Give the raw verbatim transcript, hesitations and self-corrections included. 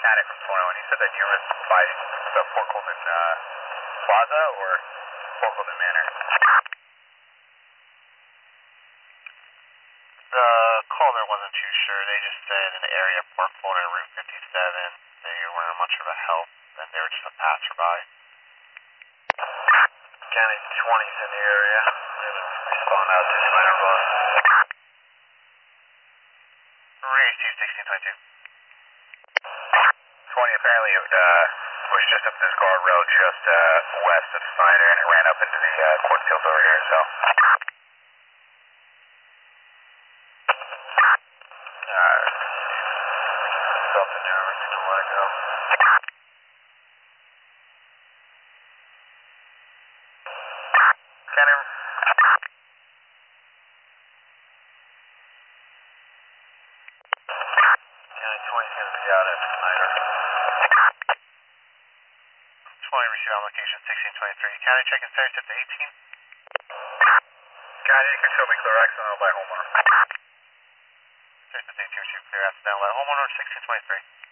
mechanic from twenty one. You said that you were by the Fort Colton uh, Plaza or Fort Colton Manor? The caller wasn't too sure. They just said in the area of Fort Fulton and Route fifty-seven. They weren't much of a help, and they were just a passerby. County twenty's in the area. I'm going to respond out to the minor boss. Receive sixteen twenty-two. twenty apparently uh, was just up this guardrail just uh, west of Snyder, and it ran up into the uh, cornfields over here, so. Alright. Stop in there, we're going to let it go. Can I... County twenty's going to be out at Snyder. twenty receive on location sixteen twenty-three. County checking status to eighteen. County, you can show me clear accidental by homeowner. Status to eighteen receive clear accidental by homeowner sixteen twenty-three.